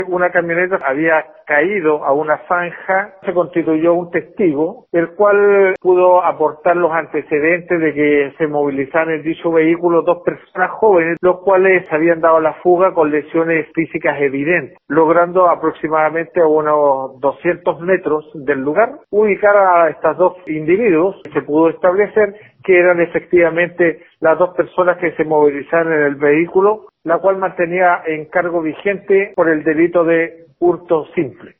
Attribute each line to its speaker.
Speaker 1: Una camioneta había caído a una zanja, se constituyó un testigo, el cual pudo aportar los antecedentes de que se movilizaran en dicho vehículo dos personas jóvenes, los cuales se habían dado la fuga con lesiones físicas evidentes, logrando aproximadamente a unos 200 metros del lugar ubicar a estos dos individuos. Se pudo establecer que eran efectivamente las dos personas que se movilizaron en el vehículo, la cual mantenía encargo vigente por el delito de hurto simple.